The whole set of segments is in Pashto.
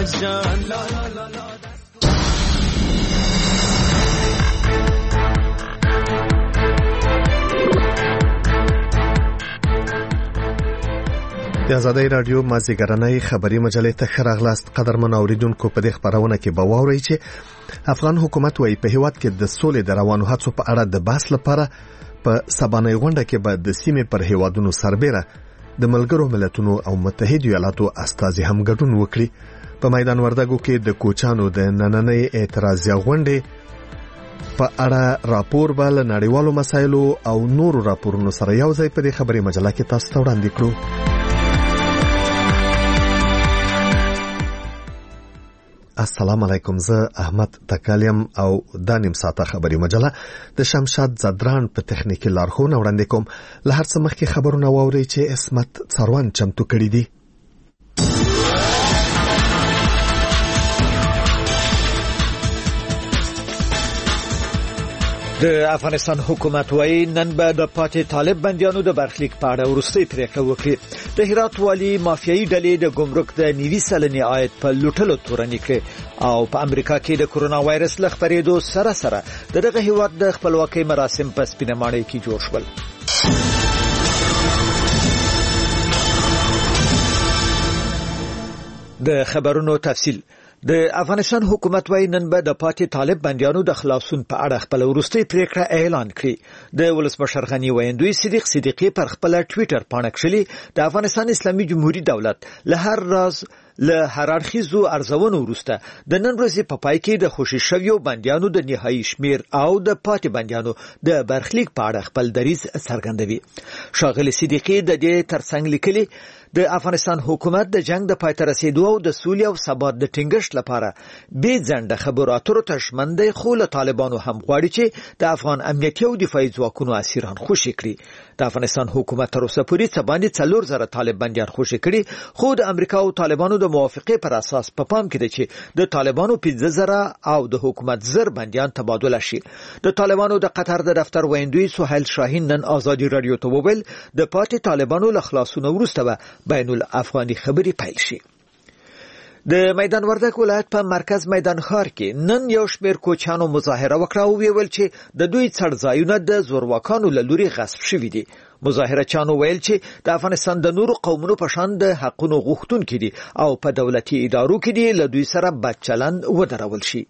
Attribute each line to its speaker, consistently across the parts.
Speaker 1: عزیز جان لا لا لا لا.
Speaker 2: د آزادۍ رادیو مازیګرنۍ خبري مجلې ته ښه راغلاست. قدرمن اوریدونکو، په دې خبرونه کې به واورئ چې افغان حکومت وايي په هیواد کې د سولې د روانو هڅو په اړه د بحث لپاره په سبانۍ غونډه کې به د سیمې پر هیوادونو سربېره د ملګرو ملتونو او متحده ایالاتو استازي هم ګډون وکړي. په میدان وردګو کې د کوچانو د نننۍ اعتراضي غونډې په اړه راپور بل نړیوالو مسایلو او نورو راپورونو سره یو ځای په دې خبري مجله کې تاسو ته وړاندې کړو. السلام علیکم، زه احمد تکالیم او د نیم ساعته خبري مجله د شمشاد زدران په تخنیکی لارښوونه وړاندې کوم. له هر څه مخکې خبرونه واورئ چې اسمت څروان چمتو کړي دي.
Speaker 3: د افغانستان حکومت وايي نن به د پاتې طالب بنديانو د برخلیک په اړه وروستۍ پریکړه وکړي. د هرات والي مافیایي ډلې د ګمرک د 90 سلنې عاید په لوټلو تورن کړي او په امریکا کې د کورونا وایرس له خپرېدو سره دغه هیواد د خپلواکۍ مراسم په سپینه ماڼۍ کې جوړ شول. د خبرونو تفصیل. د افغانستان حکومت وايي نن به د پاتې طالب بنديانو د خلاصون په اړه خپل وروستۍ پریکړه اعلان کړي. د ولسمشر غنی ویندوی صدیق صدیقی پر خپل ټوئیټر باندې کړلي د افغانستان اسلامي جمهوریت دولت له هر راز له هررخیزو ارزونو وروسته د نن ورځې په پای کې د خوشي شویو بنديانو د نهایی شمیر او د پاتې بنديانو د برخلیک په اړه خپل دریځ څرګندوي. ښاغلي صدیقی د دې ترڅنګ لیکلي د افغانستان حکومت د جنگ د پای ته رسیدو او د سولې او ثبات د ټینګښت لپاره بې ځنډه خبرو اترو ته ژمن دی، خو له طالبانو هم غواړي چې د افغان امنیتي او دفاعي ځواکونو اسیران خوشي کړي. د افغانستان حکومت تر اوسه پورې څه باندې 4000 طالب بنديان خوشي کړي، خو د امریکا او طالبانو د موافقې پر اساس په پام کې دی چې د طالبانو 15000 او د حکومت 1000 بنديان تبادله شي. د طالبانو د قطر د دفتر ویندوی سهیل شاهین نن آزادي رادیو ته وویل د پاتې طالبانو له خلاصون وروسته بین الافغاني خبري پیل شي. د میدان وردګ ولایت په مرکز میدان ښار کې نن یو شمېر کوچانو مظاهره وکړه او ویل چې د دوی څړځایونه د زورواکانو له لوري غصب شوي دي. مظاهره چانو ویل چې د افغانستان د نورو قومونو په شان د حقونو غوښتونکي دي او په دولتي ادارو کې دي له دوی سره بد چلند ودرول شي.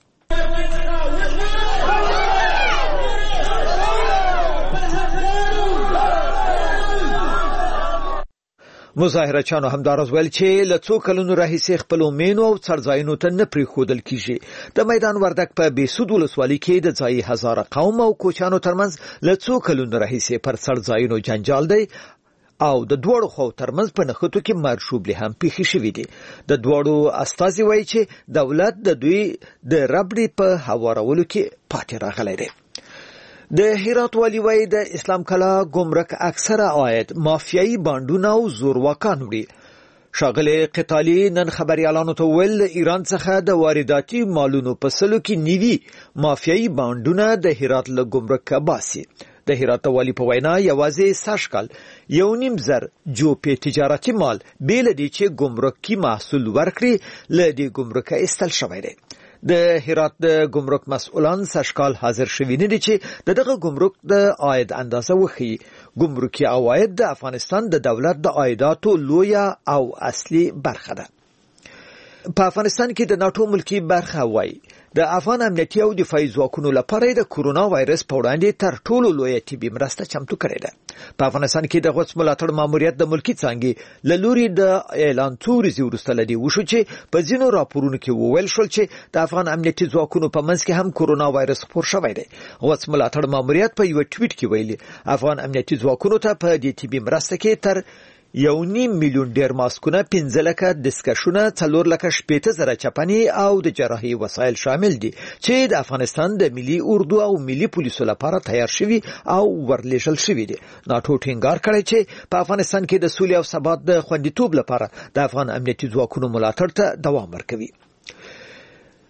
Speaker 3: مظاهره چانو همدارز ویل چې له څو کلونو راهیسې خپل مینو او څړځایونو ته نه پریښودل کیږي. د میدان وردګ په بیسود ولسوالۍ کې د ځایي هزاره قوم او کوچانو ترمنځ له څو کلونو راهیسې پر څړځایونو جنجال دی او د دوړو خو ترمنځ په نخښتو کې مرشوبلې هم پیښې شوې دي. د دوړو استازي وایي چې دولت د دوی د ربړې په هوارولو کې پاتې راغلی دی. د هرات والی وای د اسلام کلا ګمرک اکثره عاید مافیایي بانډونه او زورواکان وړي. ښاغلي قتالي نن خبريالانو ته ویل ایران څخه د وارداتي مالونو په سلو کې نیوي مافیایي بانډونه د هرات له ګمرک باسي. د هرات والی په وینا یوازې ساشکال 1.5 جوپې تجارتي مال بیل دي چې ګمرکي محصول ورکړي له دې ګمرک استل شوی دی. د هرات د ګمرک مسؤلان سشکال حاضر شوي نه دي چې دغه ګمرک د عاید اندازه وخی. ګمرکي عواید د افغانستان د دولت د عایداتو لویه او اصلي برخه ده. په افغانستان کې د ناتو ملکی برخه وای د افغان امنیتي او دفاعي ځواکونو لپاره د کورونا وایرس په وړاندې تر ټولو لویه طبي مرسته چمتو کړې ده. په افغانستان کې د غوڅ ملاتړ ماموریت د ملکی څنګه له لوري د اعلان توريزي وروسته لدی وشو چې په ځینو راپورونو کې وویل شول چې د افغان امنیتي ځواکونو په منځ کې هم کورونا وایرس خپور شوی دی. غوڅ ملاتړ ماموریت په یو ټویټ کې ویلي افغان امنیتي ځواکونو ته په دې طبي مرسته کې تر 1.5 میلیون ډیر ماسکونه، 15 لکه دسکشونه، 4 لکه شپېته زره چپنې او د جراحي وسایل شامل دي چې د افغانستان د ملي اردو او ملي پولیسو لپاره تیار شوي او ورلېږل شوي دي. ناتو ټینګار کړی چې په افغانستان کې د سولې او ثبات د خوندیتوب لپاره د افغان امنیتي ځواکونو ملاتړ ته دوام ورکوي.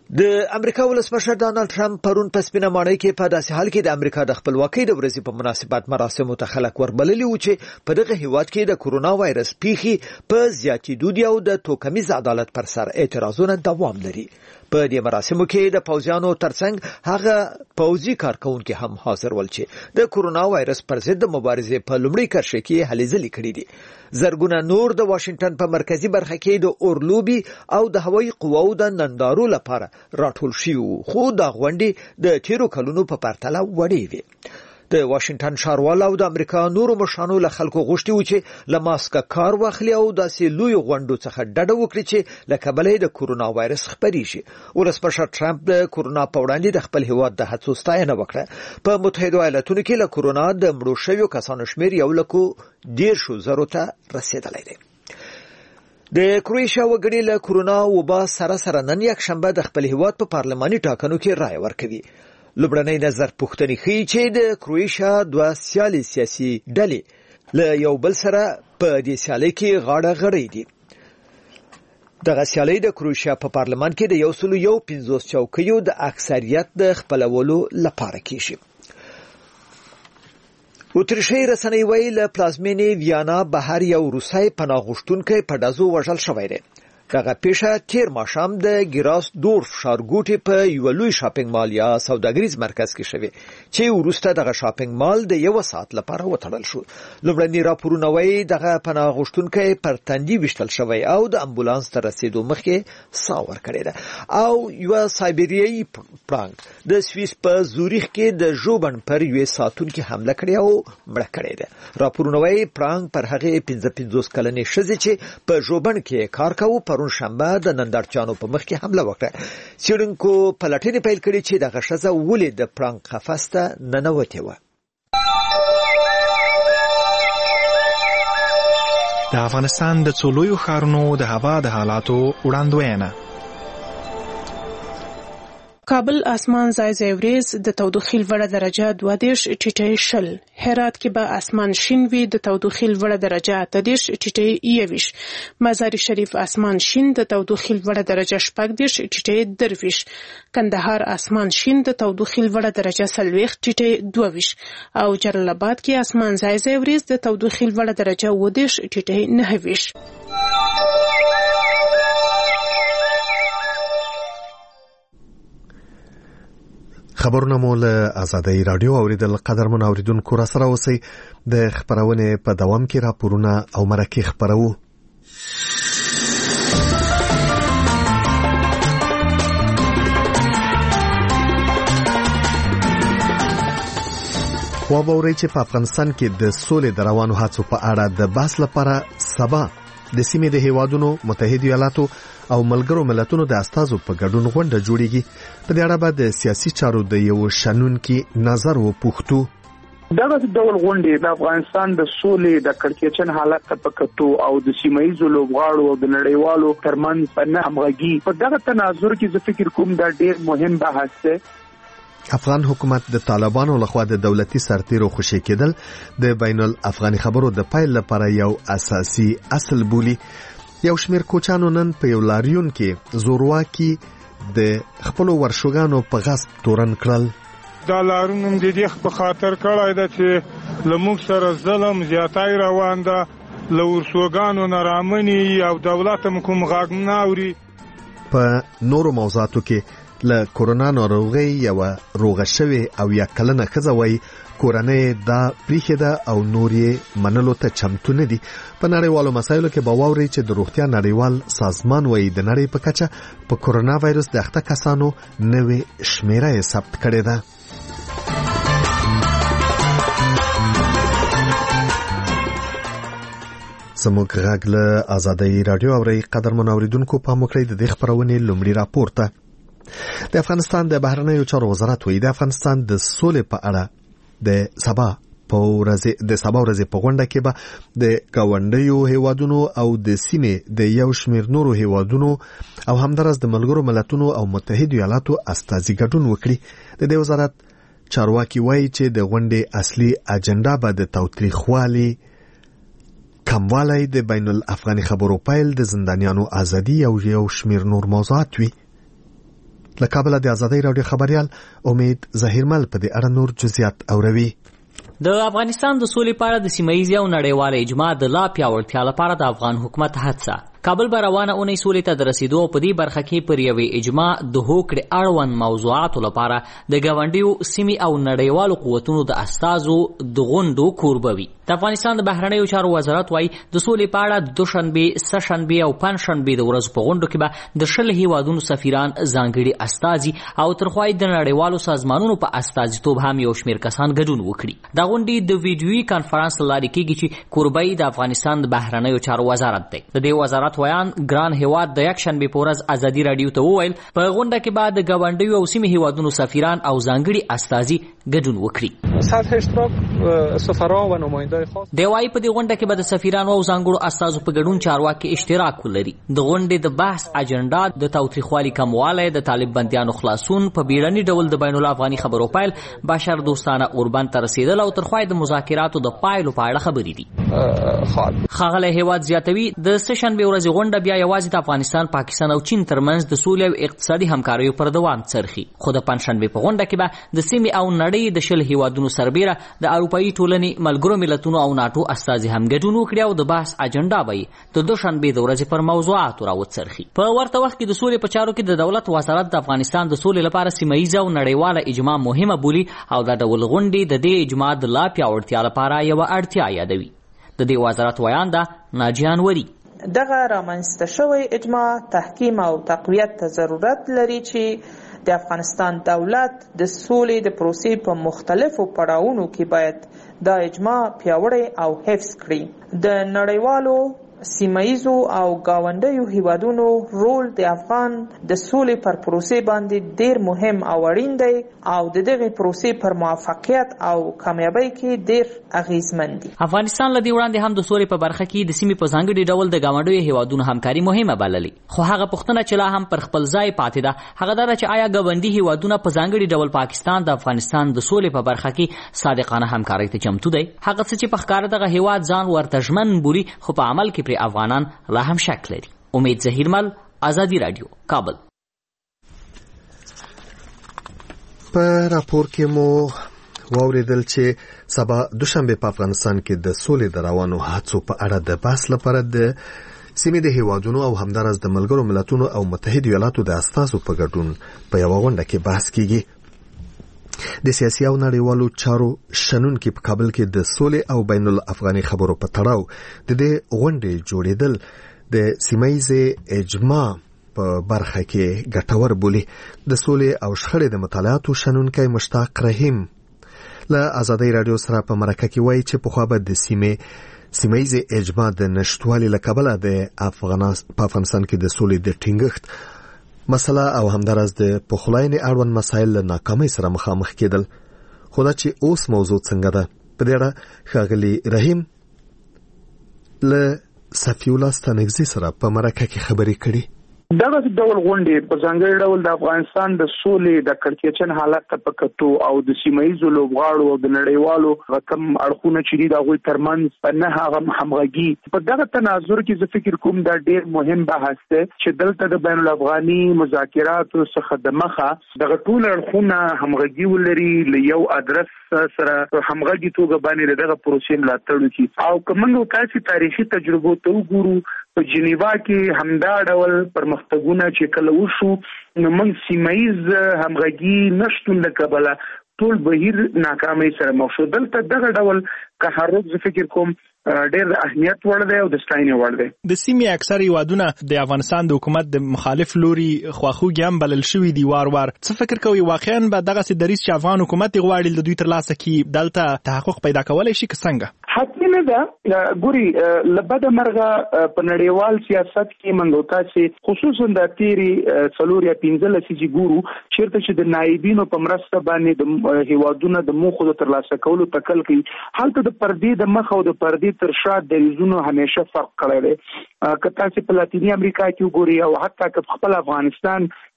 Speaker 3: د امریکا ولسمشر ډانلډ ټرمپ پرون په سپینه ماڼۍ کې په داسې حال کې د امریکا د خپلواکۍ د ورځې په مناسبت مراسمو ته خلک وربللي و چې په دغه هیواد کې د کورونا وایرس پیښې په زیاتېدو دي او د توکمیز عدالت پر سر اعتراضونه دوام لري. په دې مراسمو کې د پوځیانو ترڅنګ هغه پوځي کارکونکو هم حاضر ول چې د کورونا وایرس پر ضد د مبارزې په لومړي کرښه کې هلې ځلې کړې دي. زرګونه نور د واشنگټن په مرکزی برخه کې د اورلوبي او د هوایي قواو د نندارو لپاره راټول شوي خو د غونډې د تیرو کلونو په پرتله وړې وي. د واشنگټن ښاروال او د امریکا نورو مشرانو له خلکو غوښتي و چې له ماسک کار واخلي او داسې لوی غونډو څخه ډډه وکړي چې له کبله د کورونا وایرس خپري شي. ولسمشر ټرمپ د کورونا په وړاندې د خپل هیواد د هڅو ستاینه وکړه. په متحده ایالاتونو کې له کورونا د مړو شویو کسانو شمیر 1,10,000 ته رسیدلی دی. د کروشیا وګړي له کورونا وبا سره نن یک شنبه د خپل هیواد په پارلماني ټاکنو کې رائے ورکوي. لومړنۍ نظر پوښتنې ښیي چې د کروشیا دوه سیاسي ډلې له یو بل سره په دې سیالۍ کې غاړه دي. دغه سیالۍ د کروشیا په پارلمان کې د 150 چوکیو د اکثریت د خپلولو لپاره کیږي. اتریشي رسنۍ وایي له پلازمینې ویانا بهر یو روسي پناه غوښتونکی په ډزو وژل شوی دی. دغه پیښه تیر ماښام د ګیراس دورف ښارګوټي په یو لوی شاپینګ مال یا سوداګریز مرکز کې شوی چې وروسته دغه شاپینګ مال د 1 ساعت لپاره وتړل شو. لومړني راپورونه وایي دغه پناه غوښتونکی پر تندي وشتل شوی او د امبولانس ته رسیدو مخکې ساه ورکړې ده. او یو سایبریایي پړانګ د سویس په زوریخ کې د ژوبن پر یو ساتونکو حمله کړې او مړه کړې ده. راپورونه وایي پړانګ پر هغه 55 کلنې ښځې چې په ژوبن کې کار کاوه پرون شنبه د نندارچانو په مخ کې حمله وکړه. څېړونکو پلټنې پیل کړې چې دغه ښځه ولې د پړانګ قفس ته ننوتې وه.
Speaker 4: د افغانستان د څو لویو ښارونو د هوا د حالاتو وړاندوینه.
Speaker 5: کابل اسمان ځای وريز د تودوخې لوړه درجه 22 ټیټه شل. هرات کې به اسمان شین وي د تودوخې لوړه درجه 30 ټیټه 21. مزار شریف اسمان شین د تودوخې لوړه درجه 14 ټیټه 23. کندهار اسمان شین د تودوخې لوړه درجه 40 ټیټه 22. او جلال آباد کې اسمان ځای وريز د تودوخې لوړه درجه 20 ټیټه 29.
Speaker 2: خبرونه مو له آزادۍ رادیو اوریدل. قدرمن اوریدونکو را سره اوسئ. د خبرونه په دوام کې راپورونه او مرکې خبرو. وابوري چې په افغانستان کې د سولې د روانو هڅو په اړه د بحث لپاره سبا د سیمې د هیوادونو متحده ایالاتو او ملګرو ملتونو د استازو په ګډون غونډه جوړیږي. په دې اړه به د سیاسي چارو د یو شنونکي نظر وپوښتو.
Speaker 6: دغه ډول غونډې د افغانستان د سولې د کړکېچن حالت ته پکتو او د سیمایي لوبغاړو او د نړیوالو ترمنځ په همغږي په دغه تناظر کې زه فکر کوم دا ډېر مهم بحث دی.
Speaker 2: افغان حکومت د طالبانو لخوا د دولتي سرتیرو خوشی کېدل د بین الافغاني خبرو د پایل لپاره یو اساسي اصل بولی. یو شمیر کوچانو نن په یو لاریون کې زورواکي د خپل ورشوګانو په غصب تورن کړل.
Speaker 7: دا لارونم د دې په خاطر کړای ده چې لموږ سره ظلم زیاتای روان ده، لورشوګانو نارامني او دولت کوم غاګ نه اوري.
Speaker 2: په نورو موضوعاتو کې له کورونا ناروغي یو روغه شوی او یا کلنه ښځه وایي کورنۍ دا پریښه ده او نور یې منلو ته چمتو نه دي. په نړیوالو مسایلو کې به واورئ چې د روغتیا نړیوال سازمان وایي د نړۍ په کچه په کورونا وایرس د اخته کسانو نوې شمیره یې ثبت کړې ده. زموږ غږ له آزادۍ رادیو اورئ. قدرمن اوریدونکو پام وکړئ د دې خبرونې لومړي راپور ته. د افغانستان د بهرنیو چارو وزارت وایي د افغانستان د سولې په اړه د سبا ورځې په غونډه کې به د ګاونډیو هیوادونو او د سیمې د یو شمیر نورو هیوادونو او همدارس د ملګرو ملتونو او متحده ایالاتو استازي ګډون وکړي. د دې وزارت چارواکي وایي چې د غونډې اصلي اجنډا به د تاوتریخوالي کموالی، د بین الافغاني خبرو پیل، د زندانیانو ازادي او یو شمیر نور موضوعات وي. له کابل د ازادۍ راډیو خبريال امید ظهیرمل په دې اړه نور جزئیات اوروي.
Speaker 8: د افغانستان د سولې په اړه د سیمه‌ییز او نړیوال اجماع د لا پیاوړتیا لپاره د افغان حکومت هڅه. کابل به روانه اونۍ سولې ته د رسیدو په دې برخه کې پر یوې اجماع د هوکړې اړوند موضوعاتو لپاره د ګاونډیو سیمې او نړیوالو قوتونو د استازو د غونډو کوربه وي. د افغانستان د بهرنیو چارو وزارت وايي د سولې په اړه دوشنبه، سهشنبه او پنځشنبه د ورځو په غونډو کې به د 10 هیوادونو سفیران، ځانګړي استازي او ترخوای د نړیوالو سازمانونو په استازیتوب هم یو شمېر کسان ګډون وکړي. دا غونډې د ویډیويي کانفرنس لارې کېږي چې کوربه د افغانستان د بهرنیو چارو وزارت دی. د دې وزارت ویان ګران هیواد د یک شنبه په ورځ ازادي رادیو ته وویل په غونډه کې بعد د ګاونډیو او سیمې هیوادونو سفیران او ځانګړي استازي ګډون وکړي.
Speaker 9: سطح اشتراک سفرا و نمایندای خاص
Speaker 8: دی وايي په دې غونډه کې به د سفیرانو او ځانګړو استازو په ګډون چارواکي اشتراک ولري. د غونډې د بحث اجنډا د تاوتریخوالي کموالی، د طالب بندیانو خلاصون، په بیړني ډول د بین الافغاني خبرو پیل، بشر دوستانه اوربند ته رسیدل او ترخوای د مذاکراتو د پایلو په اړه خبرې دي. ښاغلی هیواد زیاتوي د سهشنبه ورځې غونډه بیا یوازې د افغانستان، پاکستان او چین ترمنځ د سولې او اقتصادي همکاریو پر دوام څرخي. خو د پنځشنبه په غونډه کې به د سیمې او نړۍ د 10 هیوادونو سربېره د اروپایي ټولنې، ملګرو ملتونو او ناټو استازي هم ګډون وکړي او د بحث اجنډا به د دوشنبه د ورځې پر موضوعاتو راوڅرخي. په ورته وخت کې د سولې په چارو کې د دولت وزارت د افغانستان د سولې لپاره سیمه‌ییز او نړیواله اجماع مهمه بولي او د ډول غونډې د دې اجماع د لا پیاوړتیا لپاره یو اړتیا یادوي. د دې وزارت ویان ده ناجیان وری.
Speaker 10: دغه رامنځته شوی اجماع تحکیم او تقویت ته ضرورت لري چې د افغانستان دولت د سولې د پروسې په مختلفو پړاوونو کې باید دا اجماع پیاوړی او حفظ کړي. د نړیوالو، سیمه‌ییزو او گاونډیو هیوادونو رول د افغان د سولې پر پروسې باندې ډیر مهم او اړین دی او د دغه پروسې پر موفقیت او کامیابی کې ډیر اغیزمن دی.
Speaker 8: افغانستان لدی وړاندې هم د سولې په برخه کې د سیمې په ځانګړي ډول د گاونډیو هیوادونو همکاري مهمه بللې. خو هغه پوښتنه چې لا هم پر خپل ځای پاتې ده هغه دا چې آیا گاونډي هیوادونه په ځانګړي ډول پاکستان د افغانستان د سولې په برخه کې صادقانه همکاري ته چمتو دی؟ هغه څه چې په ښکار دغه هیواد ځان ورته ژمن بولي خو په عمل کې پر افغانان لا هم شک لري. امید ظهیرمل، ازادي رادیو، کابل.
Speaker 2: په راپور کې مو واوریدل چې سبا دوشنبه په افغانستان کې د سولې د روانو هڅو په اړه د بحث لپاره د سیمې د هیوادونو او همدارس د ملګرو ملتونو او متحده ایالاتو د استازو په ګډون په یو غونډه کې بحث کیږي. د سیاسي او نړیوالو چارو شنونکي په کابل کې د سولې او بین الافغاني خبرو په تړاو د دې غونډې جوړېدل د سیمه‌ییز اجماع په برخه کې ګټور بولي. د سولې او شخړې د مطالعاتو شنونکی مشتاق رحیم له ازادۍ رادیو سره په مرکه کې وایي چې پخوا به د سیمه‌ییز اجماع د نشټوالي له کبله د افغانستان کې د سولې د ټینګښت مسله او همدارس د پخلاینې اړوند مسایل له ناکامۍ سره مخامخ کېدل. خو دا چې اوس موضوع څنګه ده په دې اړه ښاغلي رحیم له صفي الله ستانکزي سره په مرکه کې خبرې کړي.
Speaker 6: دغه ډول غونډې په ځانګړي ډول د افغانستان د سولې د کړکېچن حالت ته په کتو او د سیمه‌ییزو لوبغاړو او د نړیوالو رقم اړخونه چې د هغوی ترمنځ نه هغه همغږي په دغه تناظر کې زه فکر کوم دا ډېر مهم بحث دی چې دلته د بین الافغاني مذاکراتو څخه د مخه دغه ټول اړخونه همغږي ولري له یو ادرس سره همغږي توګه باندې دغه پروسې ملاتړ وکړي. او که موږ تاسو تاریخي تجربو ته وګورو په جنیوا کې همدا ډول پرمختګونه چې کله وشو نو موږ سیمه‌ییز همغږي نشټون له کبله ټول بهیر ناکامۍ سره مخ شو. دلته دغه ډول تحرک زه فکر کوم ډېر د اهمیت وړ دی او د ستاینې وړ دی.
Speaker 4: د سیمې اکثر هیوادونه د افغانستان د حکومت د مخالف لوري خواخوږي هم بلل شوي دي وار وار. څه فکر کوي واقعا به دغسې دریځ چې افغان حکومت غواړي د دوی ترلاسه کړي دلته تحقق پیدا کولی شي که څنګه؟
Speaker 6: حتمي نه ده. ګوري له بده مرغه په نړیوال سیاست کې موږ تاسې خصوصا د تیری 4 یا 15 لسیږي ګورو چیرته چې د نایبینو په مرسته باندې د هیوادونو د موخو د ترلاسه کولو تکل کوي. حالت د پردې د مخ او د پردې تر شا د ریزونو همیشه فرق کړی دی. که تاسو په لاتینی امریکا کې وګورئ او حتی که خپل افغانستان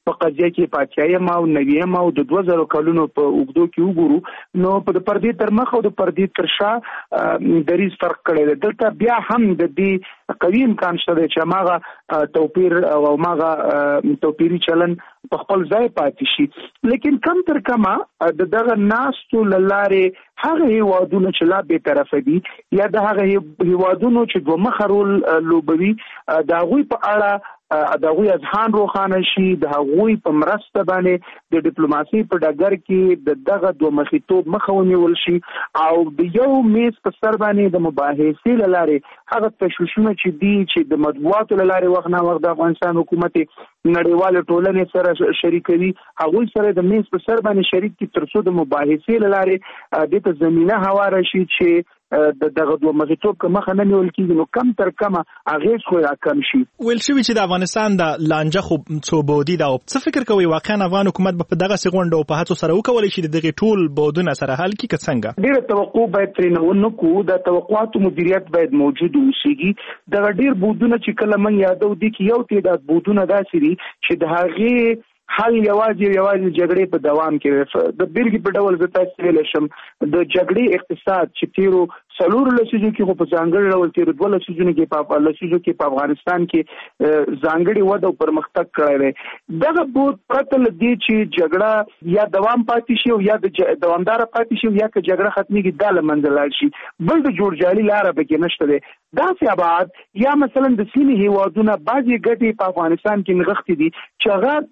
Speaker 6: په قضیه کې پاتیایم او نویم او د 2000 کلونو په اوګدو کې وګورو نو په پردي تر مخ او د پردي تر شا دریز فرق کړی دلته بیا هم د دې قوي امکان شته چې ماغه توپیر او ماغه توپیری چلن په خپل ځای پاتې شي لیکن کم تر کما دغه ناستو لاره هغه هیوادونو چې لا به طرف دي یا د هغه هیوادونو چې دوه مخرول لوبوي د غوي په اړه د غوي ځان روخانه شي د غوي په مرسته باندې د ډیپلوماسي په ډګر کې دغه دوه مخیتوب مخاونیول شي او د یو میز په سر باندې د مباحثې لاره هغه تشویشونه چې دي چې د مطبوعاتو لاره وخت نه وخت د افغانستان حکومت نړیوال ټولنې سره شریکوي هغه سره د میز په سر باندې شریک کی ترڅو د مباحثې لاره د ته زمينه هواره شي چې دغه دوه مخیتوب که مخه نه نیول کیږي نو کم تر کمه اغیز خو راکم شي
Speaker 4: ویل شوی چې د افغانستان د لانجه خو څو بودی دا څه فکر کوي واقعا افغان حکومت په دغه سغونډ او په هڅو سره وکولای شي دغه ټول بودونه سره حل کړي که څنګه
Speaker 6: ډیر توقع باید ترې نه کو د توقعاتو مدیریت باید موجود اوسېږي د ډیر بودونه چې کله من یادو دي کې یو تعداد بودونه داسې دي چې د هغه حل یوازې جګړې په دوام کې د بیرګي په ډول د تاسو ویل شم د جګړې اقتصاد چې تیرو سلور لسیزو کې خو په ځانګړي ډول تیرو 2 لسیزو کې په افغانستان کې ځانګړي وده او پرمختګ کړی دی دغه بود پرته لدی چې جګړه یا دوام پاتې شي او یا د دوامدار پاتې شي یا که جګړه ختميږي د لمنځلای شي بل د جوړجالي لار به کې نشته دی داسې آباد یا مثلا د سیمې هیوادونه بعضي ګټې په افغانستان کې نغښتې دي چې هغه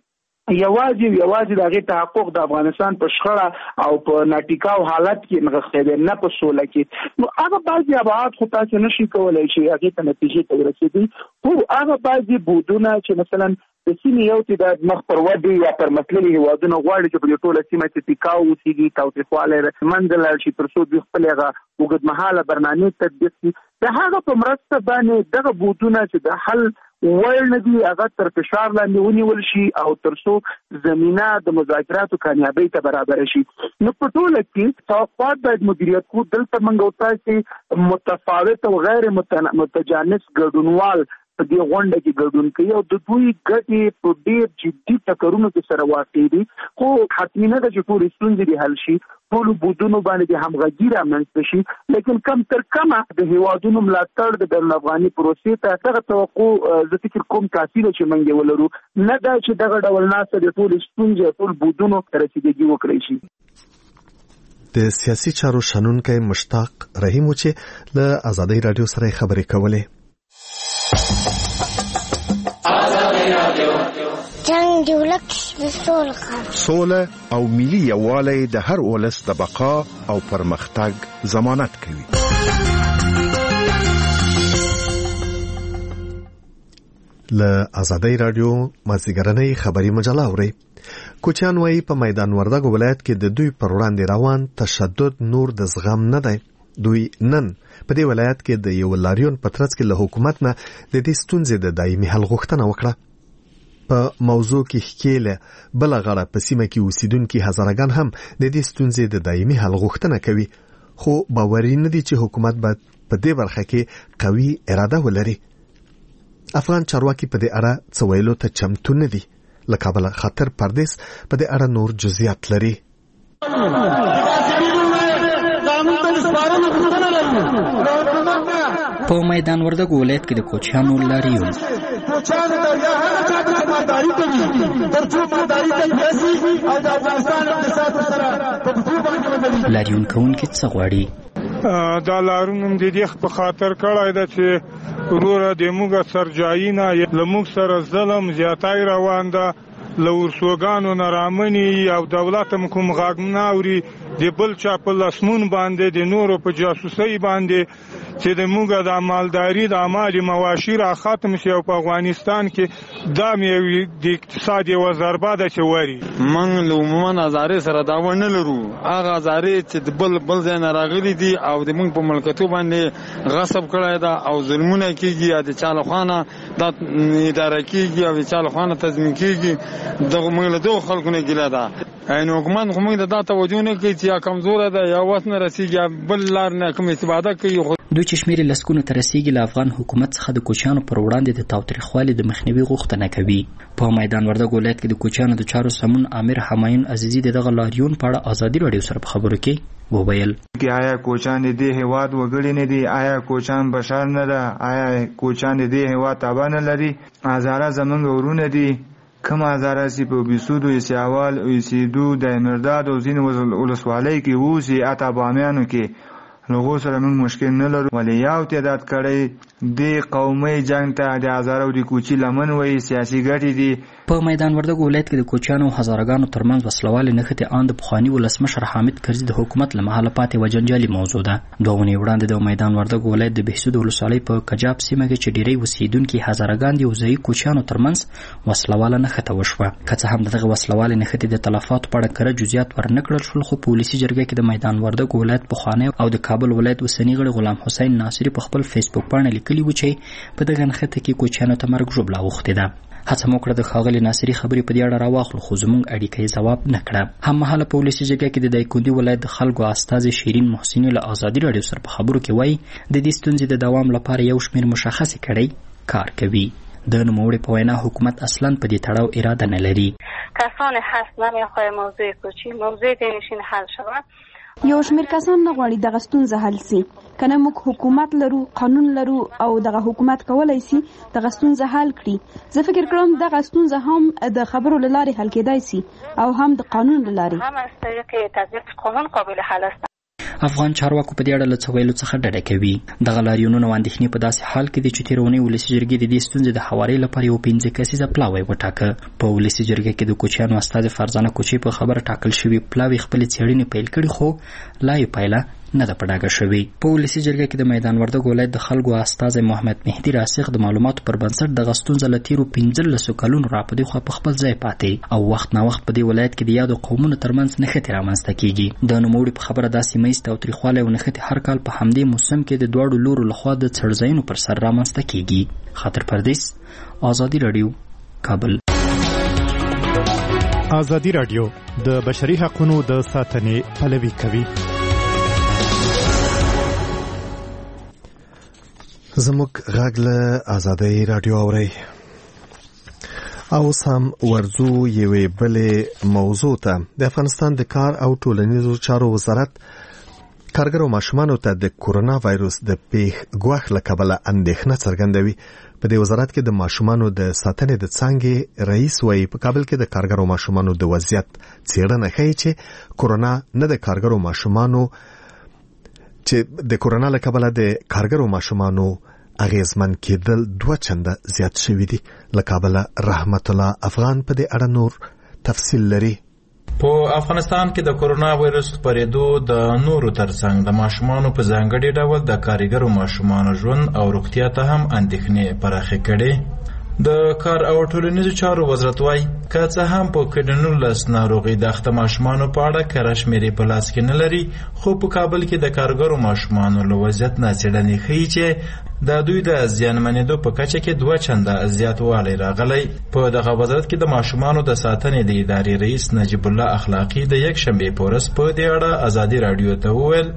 Speaker 6: یوازې دغه تحقق د افغانستان په شخړه او په ناټیکاو حالت کې نغښتې ده نه په سوله کې نو هغه بعضي ابعاد خو تاسو نشي کولای شي هغه ته نتیجې ته ورسېږي خو هغه بعضي بودونه چې مثلا د سیمې یو تعداد مخ پر ودی یا پر مسلې هیوادونه غواړي چې په ټوله سیمه کې ټیکاو وسیږي تاوتریخوالی منځلای شي ترڅو دوی خپل هغه اوږدمهاله برنامې تطبیق کړي د هغه په مرسته باندې دغه بودونه چې د حل وړ نه دي هغه تر فشار لاندې ونیول شي او ترڅو زمينه د مذاکراتو کامیابی ته برابر شي نو په ټوله کې توقعات باید مدیریت کو دلته منګو تاسو متفاوت او غیر متجانس ګډونوال په دې غونډه کې ګډون کوي او د دوی ګټې په ډېر جدي ټکرونو کې سره واقع دي خو حتمي نه ده چې ټول ستونزې دې حل شي ټول بودونو باندې همغږي رامنځته شي لیکن کم تر کمه د هیوادونو ملاتړ د بین الافغاني پروسې ته دغه توقع زه فکر کوم کافي ده چې موږ ولرو نه ده چې دغه ډول ناسته د ټول ستونزې ټول بودونو رسیدګي وکړي شي
Speaker 2: د سیاسي چارو شنونکی مشتاق رحیم چې له آزادۍ رادیو سره خبرې کولې
Speaker 11: جنگ دی ولک سوله او ملي یووالی د هر ولس د بقا او پرمختګ ضمانت کوي
Speaker 2: له آزادۍ رادیو مازیګرنۍ خبري مجله اوري کوچیان وايي په میدان وردګ ولایت کې د دوی پر وړاندې روان تشدد نور د زغم نه دی دوی نن په دې ولایت کې د یو لاریون پترڅ کې له حکومت نه د دې ستونزې د دایمي حل غوښتنه وکړه په موضوع کې ښکېله بل غړه په سیمه کې اوسیدونکو هزارګان هم د دې ستونزې د دایمي حل غوښتنه کوي خو باوري نه دي چې حکومت به په دې برخه کې قوي اراده ولري افغان چارواکي په دې اړه څه ویلو ته چمتو نه دي له کابل خاطر پردیس په دې اړه نور جزئیات لري
Speaker 12: په میدان وردګ ولایت کې د کوچیانو لاریون کوچیانو ته یا هغه چا چې مالداري کوي ترڅو مالداري کوي او د افغانستان اقتصاد سره په ټول باندې لاریون کوونکي څه غواړي
Speaker 7: دا لارونم د دې په خاطر کړای دا چې وروره د موږ سرجاینا لموږ سره ظلم زیاتای روان ده لور سوګانو نرامني او دولت کوم غاګم ناوري د بل چا په لاسمون باندې د نورو په جاسوسي باندې چې د موږ د مالداري د اعمال مواشیر ختم شي او په افغانستان کې د میوي د اقتصادي وزاربه د چوري
Speaker 13: من عموما نظر سره دا ونه لرو هغه نظر چې د بل ځای نه راغلي دي او د موږ په ملکیتو باندې غصب کړی دا او ظلمونه کیږي د چاله خانه د اداره کیږي او چاله خانه تضمین کیږي دغه موږ له دوه خلکو نه ګیله ده نو حکومت خو موږ د توجه نه کوي چې کمزور ده یا وس نه رسیږي بل لار نه کوم استفاده کوي.
Speaker 14: دوی چې شمېر لسکونه ته رسیږي له افغان حکومت څخه د کوچیانو پر وړاندې د تاوتریخوالي د مخنیوي غوښتنه کوي. په میدان وردګ ولایت کې د کوچیانو د چارو سمون امیر همایون عزیزي دغه لاریون په اړه ازادي راډیو سره په خبرو کې وویل
Speaker 15: چې آیا کوچیان دې هیواد وګړي نه دي، آیا کوچیان بشر نه ده، آیا کوچیان دې هیواد تابع نه لري، هزاره زمونږ ورونه دي، کوم هزاره چې په بیسودو اسیاوال او سیدو د مرداد او زین ولسوالۍ کې ووسي اته بامیانو کې لغو سره موږ مشکل نه لرو. ولی یو تعداد کړی د قومي جنگ ته د هزاره او د کوچی لمن وایي سیاسي ګټې دي.
Speaker 14: په میدان وردګ ولایت کې د کوچیانو او هزارګانو ترمنځ وسلوالې نښتې ان د پخواني ولسمشر حامد کرزي د حکومت له مهاله پاتې و جنجالي موضوع ده. دوه ونې وړاندې د میدان وردګ ولایت د بهسود ولسوالۍ په کجاب سیمه کې چې ډیری اوسیدونکي هزارګان دي او ځایي کوچیانو ترمنځ وسلواله نښته وشوه. که څه هم دغه وسلوالې نښتې د تلفاتو په اړه کره جزئیات ورنکړل شول، خو په ولسي جرګه کې د میدان وردګ ولایت پخوانی او د کابل ولایت اوسنی غړي غلام حسین ناصری په خپل فیسبوک باندې لیکلي و چې په دغه نښته کې کوچیانو ته مرګ ژوبله اوښتې ده. هڅه مو کړه د ښاغلي ناصري خبرې په دې اړه راواخلو، خو زموږ اړیکه یې ځواب نه کړه. هممهاله په ولسي جرګه کې د دایکنډي ولایت د خلکو استازي شیرین محسني له ازادي راډیو سره په خبرو کې وایي د دې ستونزې د دوام لپاره یو شمېر مشخصې کړۍ کار کوي. د نوموړي په وینا حکومت اصلا په دې تړاو اراده نه لري.
Speaker 16: کسان هست نمیخواه موضوع کوچی موضوع دینشین حل شود.
Speaker 17: یو شمېر کسان نه غواړي دغه ستونزه حل سي. کنه موږ حکومت لرو، قانون لرو او دغه حکومت کولای سي دغه ستونزه حل کړي. زه فکر کوم دغه ستونزه هم د خبرو له لارې حل کېدای سي او هم د قانون له لارې.
Speaker 16: هم از طریق تطبیق قانون قابل حل است.
Speaker 14: افغان چارواکو په دې اړه له څه ویلو څخه ډډه کوي. دغه لاریونونه او اندېښنې په داسې حال کې دي چې تېره اونۍ ولسي جرګې د دې ستونزې د هوارۍ لپاره یو 15 کسیزه پلاوی وټاکه. په ولسي جرګه کې د کوچیانو استازي فرزانه کوچي په خبره ټاکل شوي پلاوی خپلې څېړنې پیل کړي، خو لا یې پایله نه ده په ډاګه شوې. په ولسي جرګه کې د میدان وردګ ولایت د خلکو استازی محمد مهدي راسخ د معلوماتو پر بنسټ دغه ستونزه له تېرو 15 کلونو راپدې خوا په خپل ځای پاتې او وخت نا وخت په دې ولایت کې د یادو قومونو ترمنځ نښتې رامنځته کېږي. د نوموړي په خبره دا سیمه ییز تاوتریخوالی او نښتې هر کال په همدې موسم کې د دواړو لورو لخوا د څړځایونو پر سر رامنځته کېږي. خاطر پردیس، ازادي راډیو، کابل.
Speaker 18: ازادي راډیو د بشري حقوقو د ساتنې پلوي کوي.
Speaker 2: زموږ غږ له ازادي راډیو اوري. او سم ورزو یوې بلې موضوع ته. د افغانستان د کار او ټولنیزو چارو وزارت کارګرو ماشومانو ته د کورونا وایروس د پیښ ګواښ له کبله اندېښنه څرګندوي. په دې وزارت کې د ماشومانو د ساتنې د څانګې رئیس وایي په کابل کې د کارګرو ماشومانو د وضعیت څېړنه ښیي چې کورونا نه د کارګرو ماشومانو چې د کورونا له کبله د کارګرو ماشومانو اغیزمن کېدل 2 چنده زیات شوي دي. له کابله رحمت الله افغان په دې اړه نور تفصیل لري.
Speaker 19: په افغانستان کې د کورونا وایرس خپرېدو د نورو ترڅنګ د ماشومانو په ځانګړي ډول د کارګرو ماشومانو ژوند او روغتیا ته هم اندېښنې پراخې کړې. د کار او ټولنیزو چارو وزارت وايي که څه هم په کووډ-19 ناروغي د اخته ماشومانو په اړه کره شمېرې په لاس کې نه لري، خو په کابل کې د کارګرو ماشومانو له وضعیت نه څېړنې ښیي چې د دوی د زیانمنېدو په کچه کې 2 چنده زیاتوالی راغلی. په دغه وزارت کې د ماشومانو د ساتنې د ادارې رئیس نجیب الله اخلاقی د یک شنبې په ورځ په دې اړه ازادي راډیو ته وویل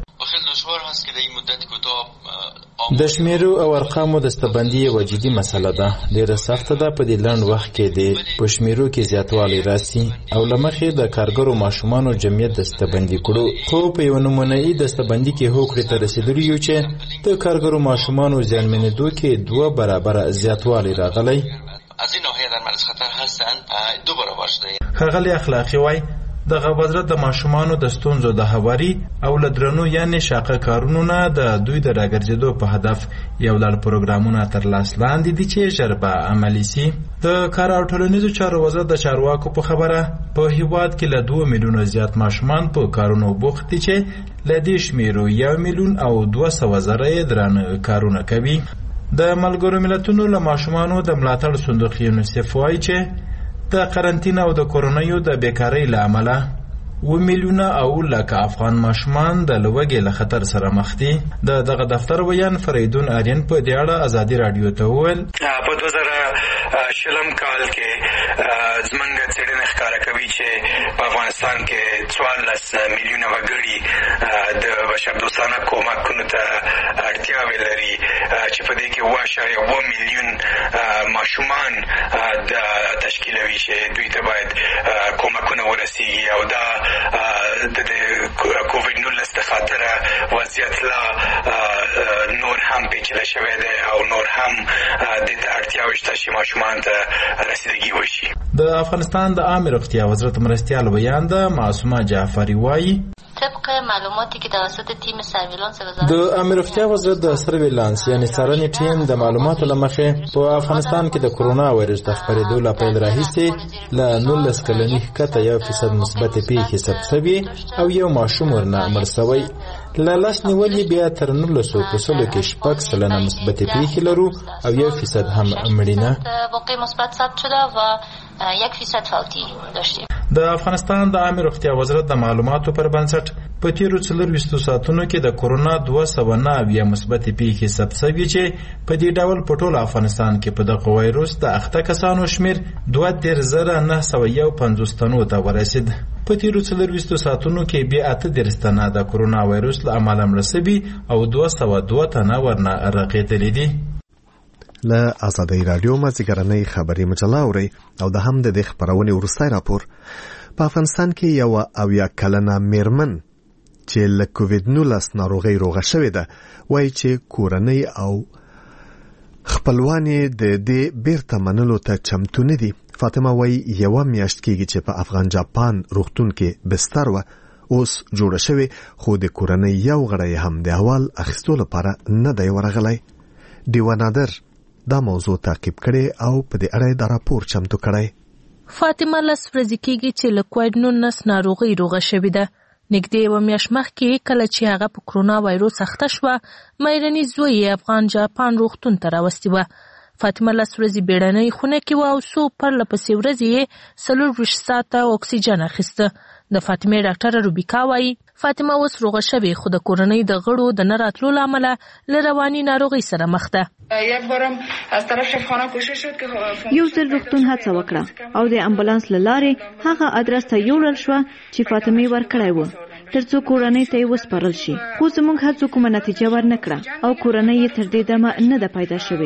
Speaker 19: د شمیرو او ارقامو دستبندي یوه جدي مسله ده. ډېره سخته ده په دې لنډ وخت کې د په شمیرو کې زیاتوالی راسي او له مخې د کارګرو ماشومانو جمعیت دستبندي کړو، خو په یو نمونه‌ایي دستبندي کې هوکړې ته رسېدلي یو چې د کارګرو ماشومانو زیانمنېدو کې 2 برابره زیاتوالی راغلی.
Speaker 20: از این ناحیه در معرض خطر هستند 2 برابر شده.
Speaker 19: ښاغلي اخلاقی وایي دغه وزارت د ماشومانو د ستونزو د هواري او له درنو یعنې شاقه کارونو نه د دوی د راګرځېدو په هدف یو لړ پروګرامونه تر لاس لاندې دي چې ژر به عملي سي. د کار او ټولنیزو چارو وزارت د چارواکو په خبره په هیواد کې له 2 میلیونو زیات ماشومان په کارونو بوخت دي چې له دې شمیرو 1 میلیون او 200 زره یې درانه کارونه کوي. د ملګرو ملتونو له ماشومانو د ملاتړ صندوق یونیسف وایي چې د قرنطینه او د کورونایو د بیکارۍ له امله 2 میلیونه او لکه افغان ماشومان د لوږې له خطر سره مخ دي. دغه دفتر ویان فریدون آرین په دې اړه ازادي راډیو ته وویل
Speaker 21: په 2020 کال کې زمونږ څېړنې ښکاره کوي چې په افغانستان 14 میلیونه وګړي د بشردوستانه کومکونو ته اړتیاوې لري چې په دې کې 1.7 میلیون ماشومان د تشکیلوي شي دوی ته باید کومکونه ورسیږي او دا د کووډ 19 د خاطره وضعیت لا نور هم پیچیده شوی دی او نور هم د اړتیاوې شته چې ماشومان ته رسیدګي وشي.
Speaker 19: د افغانستان د عامه روغتیا وزارت مرستیال بیان ده معصومه جعفری وایي
Speaker 22: طبق معلوماتی که توسط تیم سرویلانس وزارت
Speaker 19: د عامه روغتیا وزارت د سرویلانس یعنی څارنې ټیم د معلوماتو له مخې په افغانستان کې د کرونا وایرس د خپرېدو له پیل راهیسې له 19 کلنۍ ښکته 1% مثبت پیښې ثبت شوي او یو ماشوم ورنه مړ شوی. له لاس نیولې بیا تر 19 په سلو کې 6% مثبت پیښې لرو او 1% هم مړینه.
Speaker 22: واقع مثبت ثبت شده و 1% فوتی داشتیم.
Speaker 19: د افغانستان د عامه روغتیا وزارت د معلوماتو پر بنسټ په تیرو 24 ساعتونو کې د کرونا 209 مثبت پیښې ثبت شوي چې په دې ډول په ټول افغانستان کې په دغه وایروس د اخته کسانو شمیر 2.951 تنو ته ورسید. په تیرو 24 ساعتونو کې بیا 8 تنه د کرونا وایروس له امله مړه شوي او 202 تنه ورنه رغېدلي دي.
Speaker 2: له آزادۍ رادیو مازیګرنۍ خبري مجله اوري او د هم د خبرونې ورستای راپور. په افغانستان کې یو 80 کلنه میرمن چې له کووډ 19 ناروغۍ روغه شوې ده وایي چې کورنۍ او خپلوان د دې بیرته منلو ته چمتو نه دي. فاطمه وایي یو میاشت کېږي چې په افغان جاپان روغتون کې بستر و اوس جوړه شوې خو د کورنۍ یو غړی هم د احوال اخیستو لپاره نه دی ورغلی. دیوه نادر دا موضوع تعقیب کړي او په دې اړه د راپور چمتو کړي.
Speaker 23: فاطمه لس ورځې کېږي چې له کووډ 19 ناروغۍ روغه شوې ده. نږدې یوه میاشت مخکې کله چې هغه په کرونا وایروس اخته شوه مېرمنې زوی یې افغان جاپان روغتون ته راوستې وه. فاطمه لس ورځې بیړنۍ خونه کې وه او څو پرله پسې ورځې یې 24 ساعته اکسیجن اخیسته. د فاطمه ډاکټره روبیکا وایي فاطمه اوس روغه شوې خو د کورنۍ د غړو د نه راتلو له امله له رواني ناروغۍ سره مخ ده.
Speaker 24: یو ځل روغتون هڅه وکړه او د امبولانس له لارې هغه ادرس ته یوړل شوه چې فاطمه ورکړی و ترڅو کورنۍ ته یې وسپارل شي خو زموږ هڅو کومه نتیجه ورنه کړه او کورنۍ یې تر دې دمه نه ده پیدا شوې.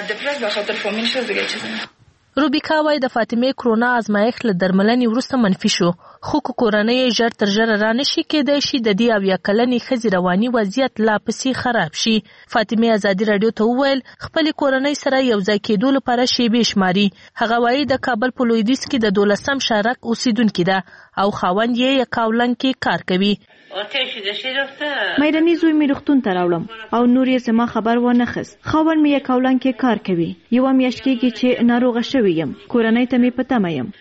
Speaker 23: روبیکا وایي د فاطمه کرونا ازمایښت له درملنې وروسته منفي شو خو کورنۍ ژر تر ژره را نشي کېدای شي د دې 80 کلنې ښځې رواني وضعیت لا پسې خراب شي. فاطمه ازادي رادیو ته وویل خپلې کورنۍ سره یو ځای کېدو لپاره شیبې شماري. هغه وایي د کابل په لویدیځ کې د 12 شارک اوسیدونکې ده او خاوند یې یکاولنګ کې کار کوي.
Speaker 24: مېرمنې زوی مې روغتون ته راوړم او نور یې زما خبر ونه خست. خاوند مې یکاولنګ کې کار کوي. یو میاشت کېږي چې ناروغه شوې یم. کورنۍ ته مې په تمه یم.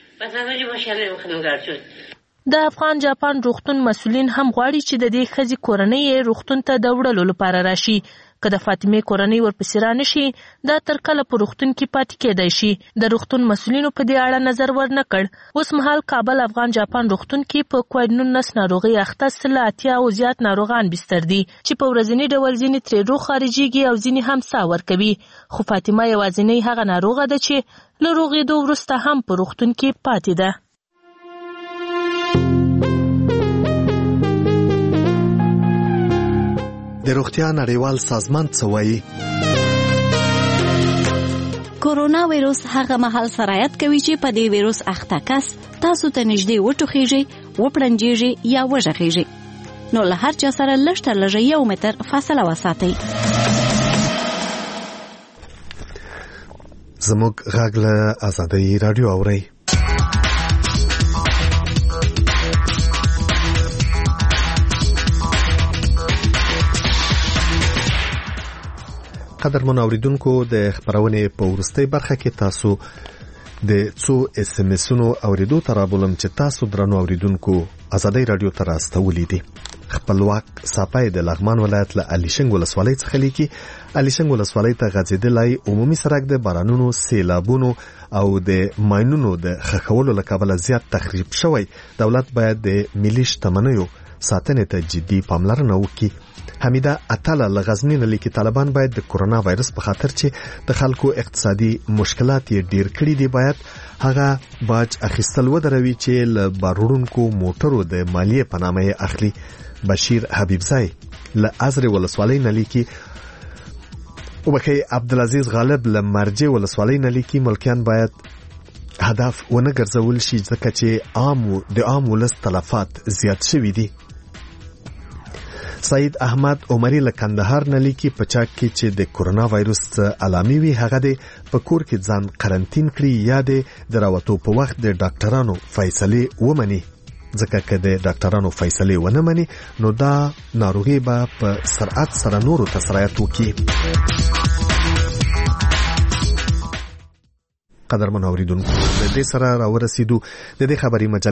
Speaker 23: د افغان جاپان روغتون مسؤلین هم غواړي چې د دې ښځې کورنۍ یې روغتون ته د وړلو لپاره راشي. که د فاطمه کورنۍ ورپسې را نشي دا تر کله په روغتون کې پاتې کېدای شي. د روغتون مسؤلینو په دې اړه نظر ورنه کړ. اوس مهال کابل افغان جاپان روغتون کې په کووډ 19 ناروغۍ اخته 80 او زیات ناروغان بستر دي چې په ورځني ډول ځینې ترې روغ خارجيږي او ځینې هم ساه ورکوي. خو فاطمه یوازینۍ هغه ناروغه ده چې له روغېدو وروسته هم په روغتون کې پاتې ده.
Speaker 2: د روغتیا نړیوال سازمان څه وایي؟
Speaker 25: کورونا وایروس هغه مهال سرایت کوي چې په دې وایروس اخته کس تاسو ته نږدې وټوخیږي، وپړنجیږي یا وژغیږي. نو له هر چا سره لږ تر لږه 1 متر فاصله وساتئ.
Speaker 2: زموږ غږ له آزادۍ رادیو اورئ. قدرمن اوریدونکو د خبرونې په ورستۍ برخه کې تاسو د څو اس ام اسونو اوریدو ته رابولم چې تاسو درنو اوریدونکو آزادۍ رادیو ته راستولې دي. خپلواک صاپای د لغمان ولایت له الیشنګ ولسوالۍ څخه لیکي الیشنګ ولسوالۍ ته غځېدلی عمومي سړک د بارانونو، سیلابونو او د ماینونو د خښولو له کبله زیات تخریب شوی. دولت باید د ملي شتمنیو ساتنې ته جدي پاملرنه وکړي. حمیده اتاله لغزنی لیکي طالبان باید د کورونا وایرس په خاطر چې د خلکو اقتصادي مشکلات یې ډیر کړي دي باید هغه باج اخیستل ودروي چې له باروړونکو موټرو د مالیې په نامه یې اخلي. بشیر حبیبزای له ازرې ولسوالۍ نه لیکي وبخي عبدالعزیز غالب له مرجې ولسوالۍ نه لیکي ملکیان باید هدف ونه ګرځول شي ځکه چې د عام ولس تلفات زیات شوي دي. سید احمد عمری له کندهار نه لیکي په چاک کې چې د کورونا وایرس علامې وي هغه د په کور کې ځان قرنټین کړي یا د راوتو په وخت د ډاکټرانو فیصله ومني ځکه چې د ډاکټرانو فیصله ونه مني نو دا ناروغي به په سرعت سره نورو ته سرایت وکړي. قدرمن اوریدونکو د دې سره راورسېدو د دې خبري